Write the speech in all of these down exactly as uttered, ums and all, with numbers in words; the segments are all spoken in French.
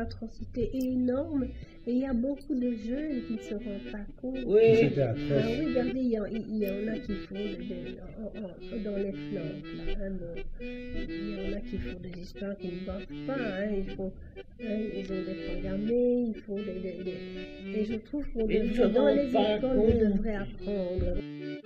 atrocité énorme et il y a beaucoup de jeunes qui ne se rendent pas compte. Oui, Ah oui, regardez, il y, en, il y en a qui font de, de, en, en, dans les flancs, là, hein, bon. Il y en a qui font des histoires qui ne bavent pas, hein, ils, font, hein, ils ont des programmés, ils font des... des, des et je trouve qu'on devrait, dans les écoles, on devrait apprendre.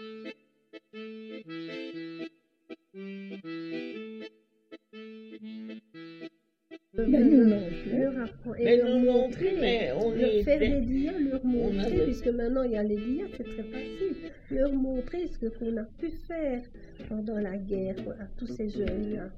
Mais nous non plus. Leur apprendre et mais leur nous non montrer, plus, mais on leur est faire fait- des dias, leur montrer, avait- puisque maintenant il y a les dias, c'est très facile, leur montrer ce qu'on a pu faire pendant la guerre à tous ces jeunes-là.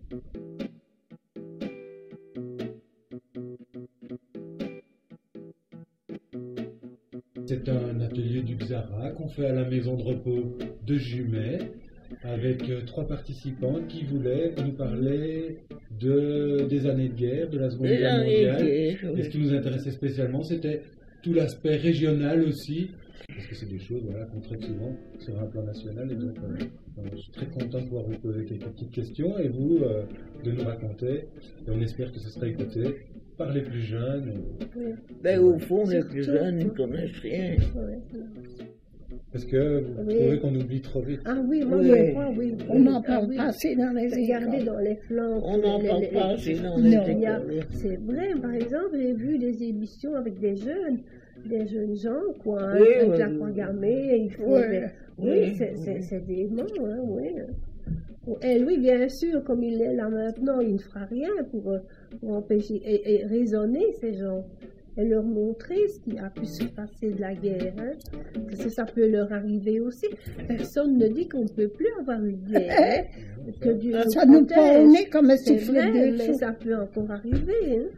C'est un atelier du Xara qu'on fait à la maison de repos de Jumet avec euh, trois participants qui voulaient nous parler de, des années de guerre, de la Seconde Des Guerre années de mondiale. guerre, oui. Et ce qui nous intéressait spécialement, c'était tout l'aspect régional aussi, parce que c'est des choses voilà, qu'on traite souvent sur un plan national. Et donc, euh, euh, je suis très content de pouvoir vous poser quelques petites questions et vous euh, de nous raconter. Et on espère que ce sera écouté par les plus jeunes. Oui. Ben, au fond, les plus Surtout- jeunes ne connaissent rien. Ouais. Parce que vous Oui. trouvez qu'on oublie trop vite. Ah oui, moi Oui. je crois, oui. On n'en Ah parle oui. pas assez dans les Regardez écoles. dans les flancs. On n'en les- parle les- pas les- assez dans Non, les Il y a- écoles. C'est vrai, par exemple, j'ai vu des émissions avec des jeunes, des jeunes gens, quoi, hein, Oui, avec oui, la oui. croix gammée, ils font Oui. des- Oui, Oui, c'est oui. c'est- c'est dément, hein, oui. Et lui, bien sûr, comme il est là maintenant, il ne fera rien pour, euh, pour empêcher et, et raisonner ces gens et leur montrer ce qui a pu se passer de la guerre, hein, que ça, ça peut leur arriver aussi. Personne ne dit qu'on ne peut plus avoir une guerre, hein, que Dieu nous Ça nous protège. prend au nez comme un C'est sifflet vrai, de mais souffle. ça peut encore arriver. Hein.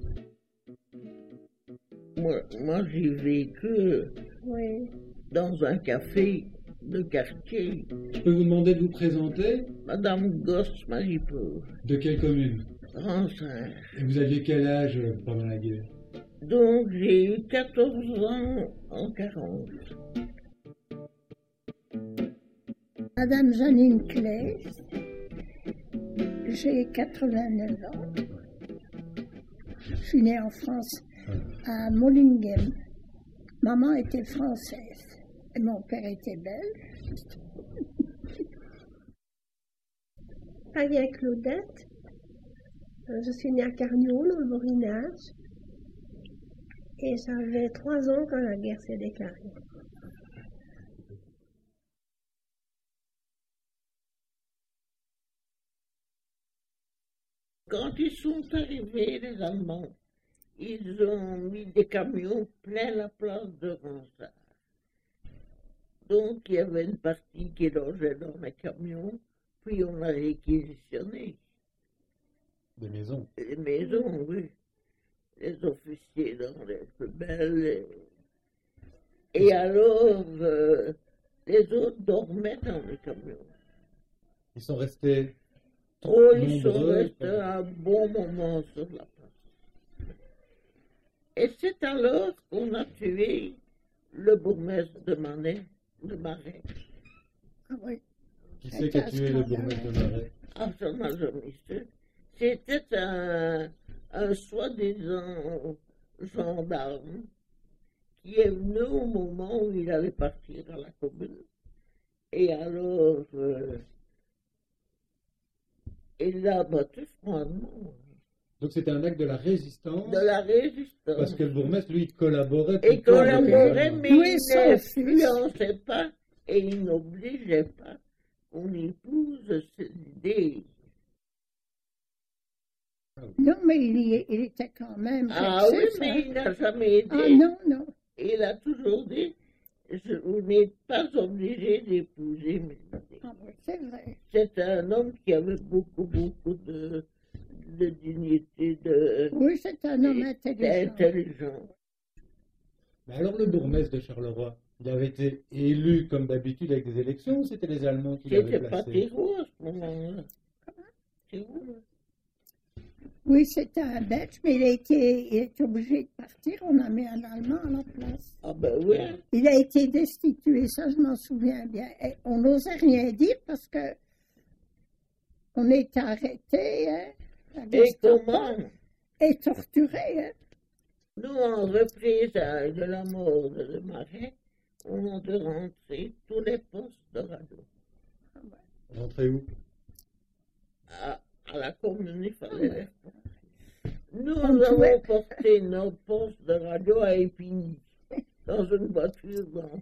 Moi, moi j'ai vécu Oui. dans un café de quartier. Je peux vous demander de vous présenter? Madame Gosse Maripeau, De quelle commune? Ransard. Et vous aviez quel âge euh, pendant la guerre? Donc j'ai eu quatorze ans en quarante. Madame Janine Claes, j'ai quatre-vingt-neuf ans. Je suis née en France, à Mollingen. Maman était française et mon père était belge. Paris Claudette. Euh, Je suis née à Carnion, dans le Borinage. Et j'avais trois ans quand la guerre s'est déclarée. Quand ils sont arrivés, les Allemands, ils ont mis des camions plein la place de Ransard. Donc il y avait une partie qui logeait dans les camions, puis on a réquisitionné Des maisons. les maisons, oui. Les officiers dans les plus belles. Et, et alors, euh, les autres dormaient dans les camions. Ils sont restés Oh, ils sont nombreux. restés un bon moment sur la place. Et c'est alors qu'on a tué le bourgmestre de Manet, de Marais. Ah oui. Qui c'est qui a tué le bourgmestre de Marais? Ah, ça n'a jamais su. C'était un, un soi-disant gendarme qui est venu au moment où il allait partir à la commune. Et alors, euh, il l'a battu froidement. Donc c'était un acte de la résistance. De la résistance. Parce que le bourgmestre, lui, il collaborait. Et plutôt avec les collaborait, Allemands. mais Oui, il son fils. n'influençait pas et il n'obligeait pas qu'on épouse ses idées. Non, mais il, y- il était quand même. Ah oui, quelque chose, mais hein. il n'a jamais aidé. Ah non, non. Il a toujours dit, je, vous n'êtes pas obligé d'épouser mes idées. Ah oui, c'est vrai. C'est un homme qui avait beaucoup, beaucoup de, de dignité, de, Oui, c'est un homme intelligent. d'intelligence. Mais alors le bourgmestre de Charleroi, il avait été élu comme d'habitude avec des élections ou c'était les Allemands qui l'avaient C'était pas placé? Thérault à ce moment-là. Thérault. Oui, c'était un Belge, mais il a été, il est obligé de partir. On a mis un Allemand à la place. Ah ben oui. Il a été destitué, ça je m'en souviens bien. Et on n'osait rien dire parce que on était arrêté, hein, la Et Gestapo, comment et torturé. Hein. Nous, en représailles de la mort de Marais, on a de rentrer tous les postes de radio. Rentrez où? À, à la commune, il fallait les porter. Nous On avons pouvait- porté nos postes de radio à Épigny, dans une voiture d'enfant.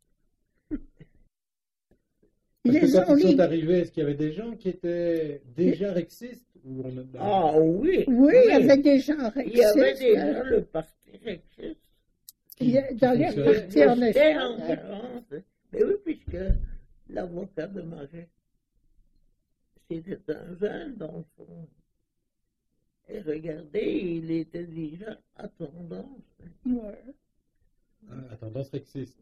Ils Parce que les quand ont ils sont mis- arrivés, est-ce qu'il y avait des gens qui étaient déjà rexistes ou on a... Ah oui! Oui, il y avait des gens Il y avait rexistes, déjà euh, le parti rexiste. qui, dans les fonctionnait. partis en J'étais en Espagne. quarante. Mais oui, puisque l'avocat de Marais, c'était un jeune d'enfant. Et regardez, il était déjà à tendance. Ouais. à tendance rexiste.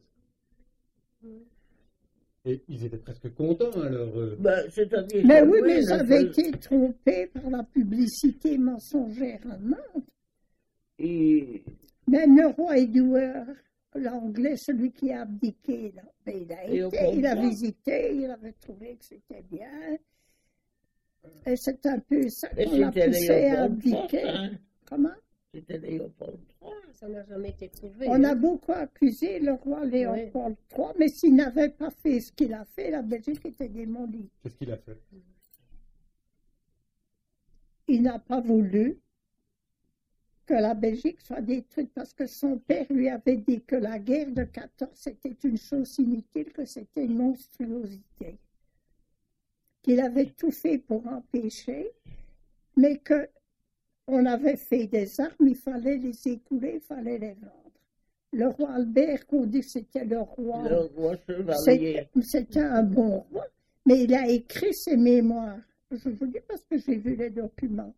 Et ils étaient presque contents alors. euh, Ben, c'est-à-dire Mais que oui, lui, mais il ils a avaient fait- été trompés par la publicité mensongère allemande. Et Même le roi Édouard, l'anglais, celui qui a abdiqué, là, ben, il a Et au été, il a contraire. visité, il avait trouvé que c'était bien. Et c'est un peu ça mais qu'on l'a c'était poussé à Léopold trois, abdiquer. hein. Comment? C'était Léopold trois. Ça n'a jamais été prouvé. On a hein. beaucoup accusé le roi Léopold trois, mais s'il n'avait pas fait ce qu'il a fait, la Belgique était démolie. Qu'est-ce qu'il a fait? Il n'a pas voulu que la Belgique soit détruite parce que son père lui avait dit que la guerre de quatorze c'était une chose inutile, que c'était une monstruosité, qu'il avait tout fait pour empêcher, mais que on avait fait des armes, il fallait les écouler, il fallait les vendre. Le roi Albert, qu'on dit que c'était le roi, Le roi chevalier. c'était c'était un bon roi, mais il a écrit ses mémoires. Je vous dis parce que j'ai vu les documents.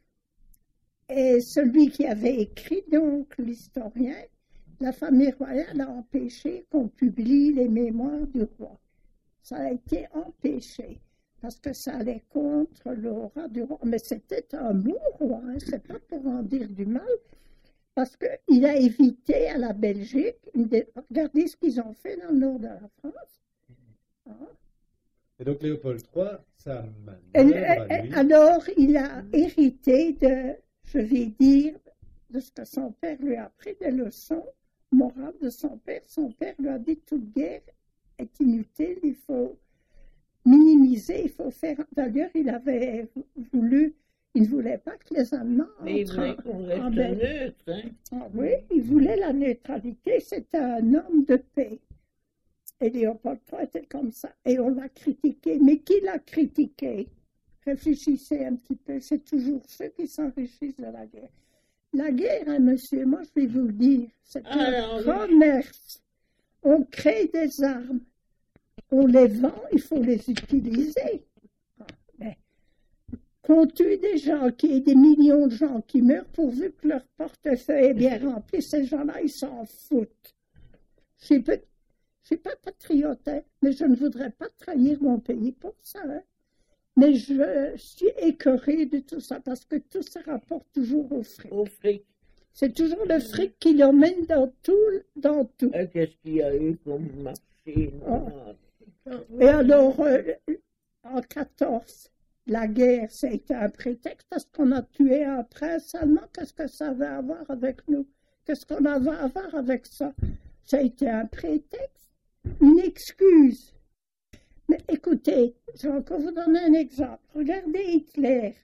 Et celui qui avait écrit, donc l'historien, la famille royale a empêché qu'on publie les mémoires du roi. Ça a été empêché parce que ça allait contre l'aura du roi. Mais c'était un bon roi, hein, c'est pas pour en dire du mal, parce qu'il a évité à la Belgique, une des- regardez ce qu'ils ont fait dans le nord de la France. Hein. Et donc Léopold trois, sa Et- manœuvre à et- lui, alors, il a hérité de, je vais dire, de ce que son père lui a appris, des leçons morales de son père. Son père lui a dit que toute guerre est inutile, il faut minimiser, il faut faire. D'ailleurs, il avait voulu, il ne voulait pas que les Allemands Mais il entrent voulait en- qu'on en reste Belgique. neutre. Hein. Ah oui, il voulait la neutralité, c'était un homme de paix. Et Léopold trois était comme ça. Et on l'a critiqué. Mais qui l'a critiqué? Réfléchissez un petit peu, c'est toujours ceux qui s'enrichissent de la guerre. La guerre, hein, monsieur, moi je vais vous le dire, c'est un Alors, oui. commerce. On crée des armes, on les vend, il faut les utiliser. Ah, mais qu'on tue des gens, qu'il y ait des millions de gens qui meurent pourvu que leur portefeuille est bien rempli, ces gens-là, ils s'en foutent. Je suis peut- je suis pas patriote, hein, mais je ne voudrais pas trahir mon pays pour ça. Hein. Mais je suis écœurée de tout ça parce que tout ça rapporte toujours au fric. Au fric. C'est toujours le fric qui l'emmène dans tout, dans tout. Et qu'est-ce qu'il y a eu comme marché noir? Et alors, euh, en quatorze, la guerre, ça a été un prétexte parce qu'on a tué un prince allemand. Qu'est-ce que ça va avoir avec nous? Qu'est-ce qu'on va avoir avec ça? Ça a été un prétexte, une excuse. Mais écoutez, je vais encore vous donner un exemple. Regardez Hitler.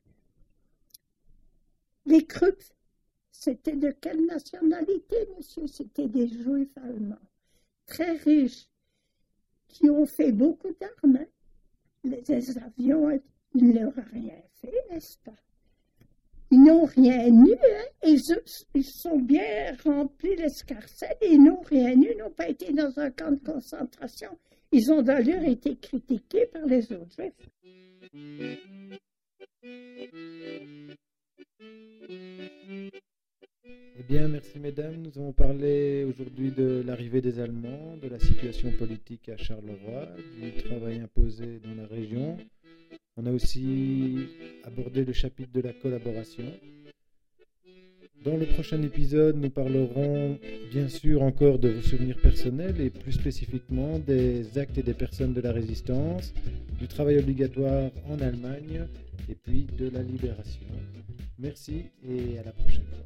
Les Krupps, c'était de quelle nationalité, monsieur? C'était des juifs allemands, très riches, qui ont fait beaucoup d'armes. Hein. Les, les avions, ils ne leur ont rien fait, n'est-ce pas? Ils n'ont rien eu, hein. Ils, ils sont bien remplis l'escarcelle et ils n'ont rien eu, ils n'ont pas été dans un camp de concentration. Ils ont d'ailleurs été critiqués par les autres juifs. Eh bien, merci mesdames. Nous avons parlé aujourd'hui de l'arrivée des Allemands, de la situation politique à Charleroi, du travail imposé dans la région. On a aussi abordé le chapitre de la collaboration. Dans le prochain épisode, nous parlerons bien sûr encore de vos souvenirs personnels et plus spécifiquement des actes et des personnes de la résistance, du travail obligatoire en Allemagne et puis de la libération. Merci et à la prochaine.